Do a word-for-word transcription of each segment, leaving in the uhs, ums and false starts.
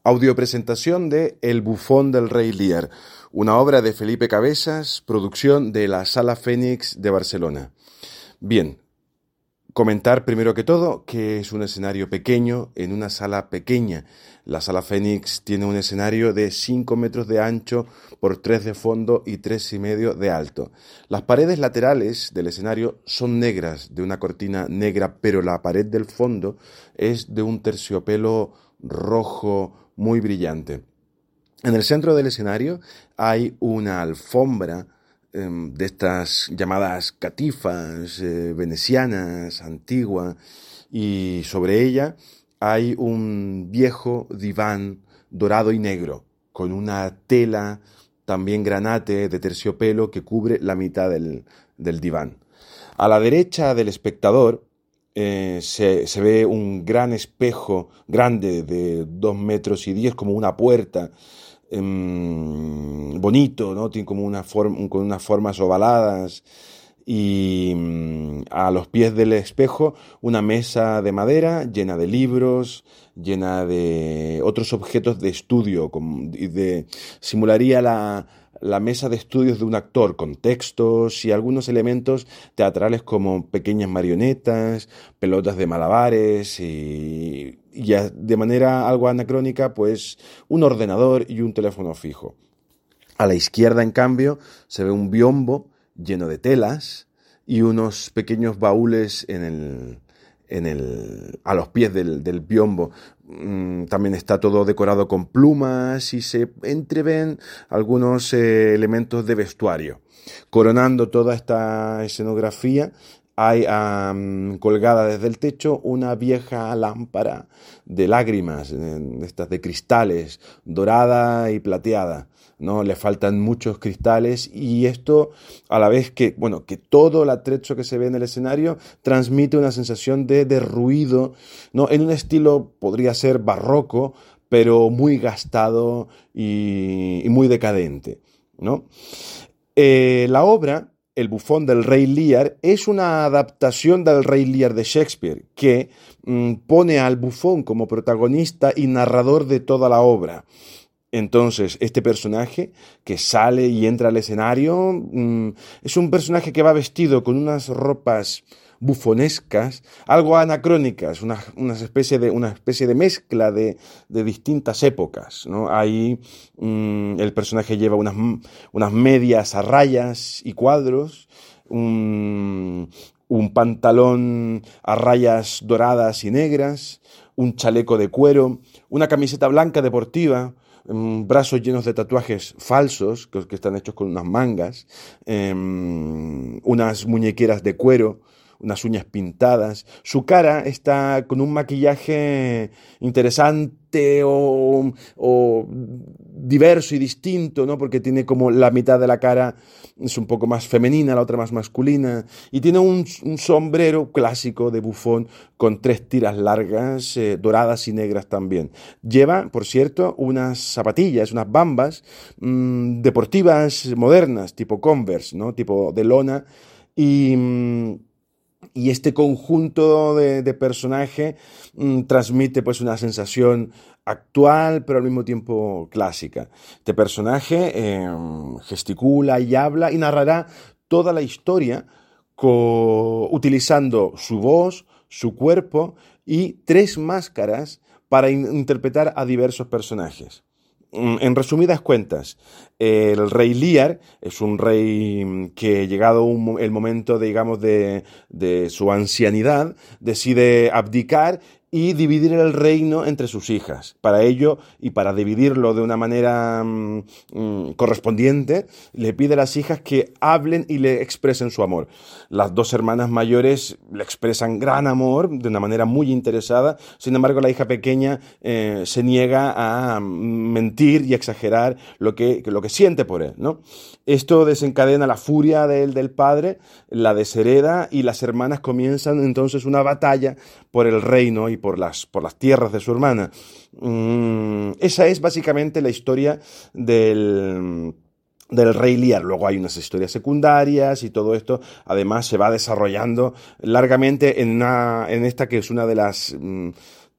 Audiopresentación de El bufón del rey Lear, una obra de Felipe Cabezas, producción de la Sala Fénix de Barcelona. Bien, comentar primero que todo que es un escenario pequeño en una sala pequeña. La Sala Fénix tiene un escenario de cinco metros de ancho por tres de fondo y tres y medio de alto. Las paredes laterales del escenario son negras, de una cortina negra, pero la pared del fondo es de un terciopelo rojo muy brillante. En el centro del escenario hay una alfombra eh, de estas llamadas catifas eh, venecianas, antigua, y sobre ella hay un viejo diván dorado y negro, con una tela también granate de terciopelo que cubre la mitad del, del diván. A la derecha del espectador Eh, se, se ve un gran espejo grande de dos metros y diez, como una puerta, eh, bonito, ¿no? Tiene como una forma, con unas formas ovaladas, y mm, a los pies del espejo una mesa de madera llena de libros, llena de otros objetos de estudio, con, de, simularía la la mesa de estudios de un actor, con textos y algunos elementos teatrales como pequeñas marionetas, pelotas de malabares y, y ya de manera algo anacrónica, pues un ordenador y un teléfono fijo. A la izquierda, en cambio, se ve un biombo lleno de telas y unos pequeños baúles en el, en el, a los pies del, del biombo. También está todo decorado con plumas y se entreven algunos eh, elementos de vestuario. Coronando toda esta escenografía hay um, colgada desde el techo una vieja lámpara de lágrimas, eh, estas de cristales, dorada y plateada, ¿no? Le faltan muchos cristales, y esto, a la vez que, bueno, que todo el atrecho que se ve en el escenario transmite una sensación de, de ruido, ¿no? En un estilo, podría ser barroco, pero muy gastado y, y muy decadente, ¿no? Eh, la obra El bufón del rey Lear es una adaptación del Rey Lear de Shakespeare, que mmm, pone al bufón como protagonista y narrador de toda la obra. Entonces, este personaje que sale y entra al escenario mmm, es un personaje que va vestido con unas ropas bufonescas, algo anacrónicas, una, una, especie, de, una especie de mezcla de, de distintas épocas, ¿no? Ahí mmm, el personaje lleva unas, unas medias a rayas y cuadros, un, un pantalón a rayas doradas y negras, un chaleco de cuero, una camiseta blanca deportiva, Um, brazos llenos de tatuajes falsos que, que están hechos con unas mangas, um, unas muñequeras de cuero, unas uñas pintadas. Su cara está con un maquillaje interesante o, o diverso y distinto, ¿no? Porque tiene como la mitad de la cara es un poco más femenina, la otra más masculina, y tiene un, un sombrero clásico de bufón con tres tiras largas, eh, doradas y negras también. Lleva, por cierto, unas zapatillas, unas bambas mmm, deportivas modernas, tipo Converse, ¿no? Tipo de lona, y... Mmm, Y este conjunto de, de personaje mmm, transmite pues una sensación actual, pero al mismo tiempo clásica. Este personaje eh, gesticula y habla y narrará toda la historia co- utilizando su voz, su cuerpo y tres máscaras para in- interpretar a diversos personajes. En resumidas cuentas, el rey Lear es un rey que, llegado un, el momento, de, digamos, de, de su ancianidad, decide abdicar y dividir el reino entre sus hijas. Para ello, y para dividirlo de una manera mmm, correspondiente, le pide a las hijas que hablen y le expresen su amor. Las dos hermanas mayores le expresan gran amor de una manera muy interesada. Sin embargo, la hija pequeña eh, se niega a mentir y exagerar lo que, lo que siente por él, ¿no? Esto desencadena la furia del, del padre, la deshereda, y las hermanas comienzan entonces una batalla por el reino y por las, por las tierras de su hermana. Mm, esa es básicamente la historia del... del rey Lear. Luego hay unas historias secundarias y todo esto además se va desarrollando largamente en, una, en esta que es una de las mmm,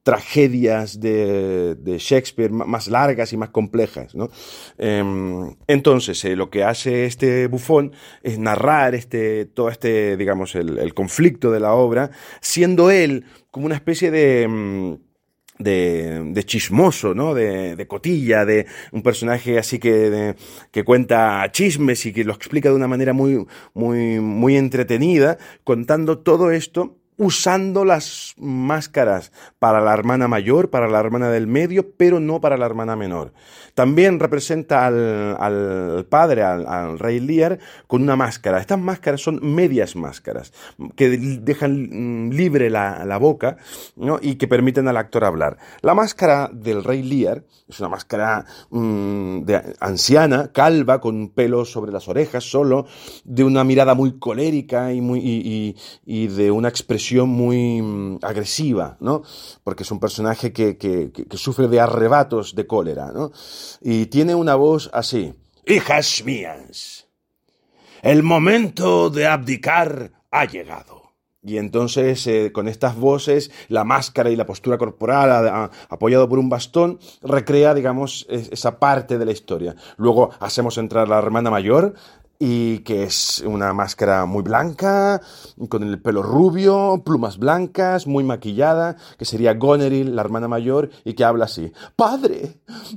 tragedias de, de Shakespeare más largas y más complejas, ¿no? Eh, entonces, eh, lo que hace este bufón es narrar este, todo este, digamos, el, el conflicto de la obra, siendo él como una especie de... De, de chismoso, ¿no? De, de cotilla, de un personaje así que, de, que cuenta chismes y que lo explica de una manera muy, muy, muy entretenida, contando todo esto usando las máscaras para la hermana mayor, para la hermana del medio, pero no para la hermana menor. También representa al, al padre, al, al rey Lear, con una máscara. Estas máscaras son medias máscaras, que dejan libre la, la boca, ¿no? Y que permiten al actor hablar. La máscara del rey Lear es una máscara mmm, de anciana, calva, con pelo sobre las orejas solo, de una mirada muy colérica y, muy, y, y, y de una expresión muy mm, agresiva, ¿no? Porque es un personaje que, que, que, que sufre de arrebatos de cólera, ¿no? Y tiene una voz así: hijas mías, el momento de abdicar ha llegado. Y entonces, eh, con estas voces, la máscara y la postura corporal, a, a, apoyado por un bastón, recrea, digamos, es, esa parte de la historia. Luego hacemos entrar a la hermana mayor, y que es una máscara muy blanca, con el pelo rubio, plumas blancas, muy maquillada, que sería Goneril, la hermana mayor, y que habla así: «Padre,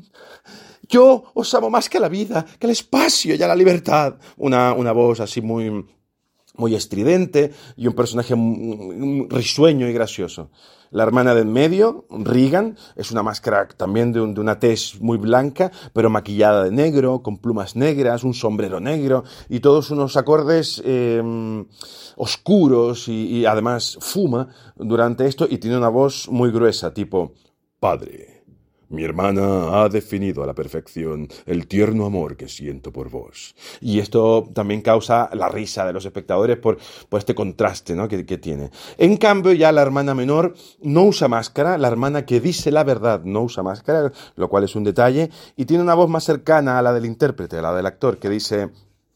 yo os amo más que la vida, que el espacio y a la libertad». Una, una voz así muy, muy estridente y un personaje risueño y gracioso. La hermana del medio, Regan, es una máscara también de, un, de una tez muy blanca, pero maquillada de negro, con plumas negras, un sombrero negro y todos unos acordes eh, oscuros y, y además fuma durante esto y tiene una voz muy gruesa, tipo: «Padre, mi hermana ha definido a la perfección el tierno amor que siento por vos». Y esto también causa la risa de los espectadores por, por este contraste, ¿no? que, que tiene. En cambio, ya la hermana menor no usa máscara, la hermana que dice la verdad no usa máscara, lo cual es un detalle, y tiene una voz más cercana a la del intérprete, a la del actor, que dice: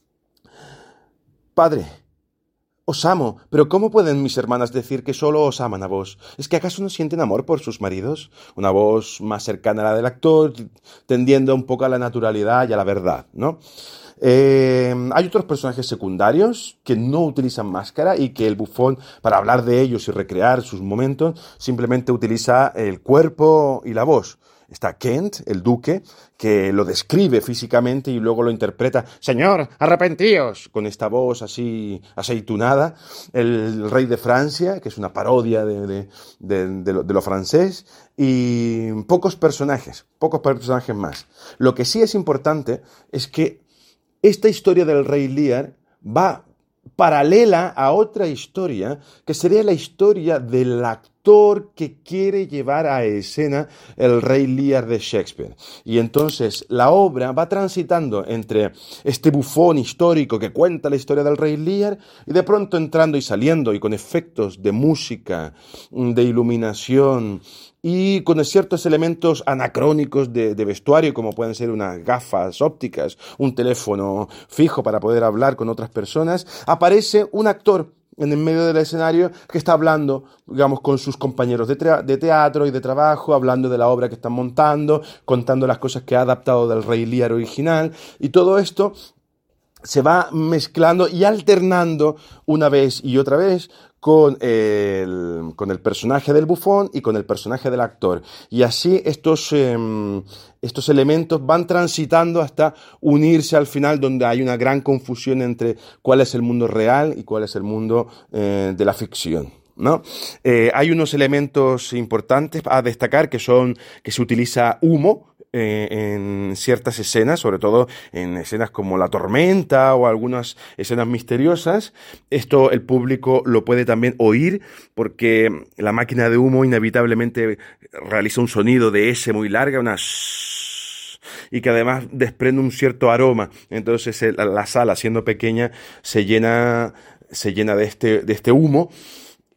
«Padre, os amo, pero ¿cómo pueden mis hermanas decir que solo os aman a vos? ¿Es que acaso no sienten amor por sus maridos?». Una voz más cercana a la del actor, tendiendo un poco a la naturalidad y a la verdad, ¿no? Eh, hay otros personajes secundarios que no utilizan máscara y que el bufón, para hablar de ellos y recrear sus momentos, simplemente utiliza el cuerpo y la voz. Está Kent, el duque, que lo describe físicamente y luego lo interpreta: «Señor, arrepentíos», con esta voz así aceitunada. El rey de Francia, que es una parodia de, de, de, de, lo, de lo francés. Y pocos personajes, pocos personajes más. Lo que sí es importante es que esta historia del rey Lear va paralela a otra historia, que sería la historia del actor que quiere llevar a escena el rey Lear de Shakespeare. Y entonces la obra va transitando entre este bufón histórico que cuenta la historia del rey Lear y de pronto entrando y saliendo y con efectos de música, de iluminación y con ciertos elementos anacrónicos de, de vestuario, como pueden ser unas gafas ópticas, un teléfono fijo para poder hablar con otras personas, aparece un actor en el medio del escenario que está hablando, digamos, con sus compañeros de, de teatro y de trabajo, hablando de la obra que están montando, contando las cosas que ha adaptado del Rey Lear original, y todo esto se va mezclando y alternando una vez y otra vez con el, con el personaje del bufón y con el personaje del actor. Y así estos, eh, estos elementos van transitando hasta unirse al final, donde hay una gran confusión entre cuál es el mundo real y cuál es el mundo eh, de la ficción, ¿no? Eh, hay unos elementos importantes a destacar, que son que se utiliza humo Eh, en ciertas escenas, sobre todo en escenas como la tormenta o algunas escenas misteriosas. Esto el público lo puede también oír, porque la máquina de humo inevitablemente realiza un sonido de S muy larga, una shhh, y que además desprende un cierto aroma. Entonces la sala, siendo pequeña, se llena, se llena de este, de este humo.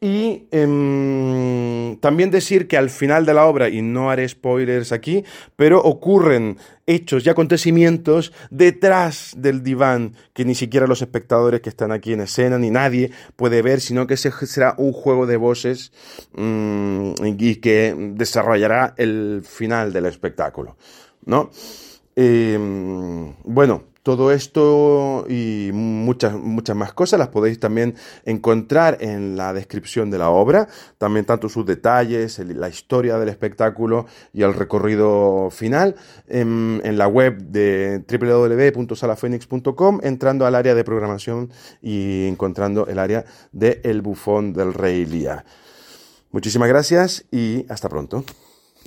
Y eh, también decir que al final de la obra, y no haré spoilers aquí, pero ocurren hechos y acontecimientos detrás del diván que ni siquiera los espectadores que están aquí en escena ni nadie puede ver, sino que ese será un juego de voces mmm, y que desarrollará el final del espectáculo, ¿no? Eh, bueno, todo esto y muchas, muchas más cosas las podéis también encontrar en la descripción de la obra, también tanto sus detalles, el, la historia del espectáculo y el recorrido final en, en la web de doble u doble u doble u punto sala fénix punto com, entrando al área de programación y encontrando el área de El Bufón del Rey Lear. Muchísimas gracias y hasta pronto.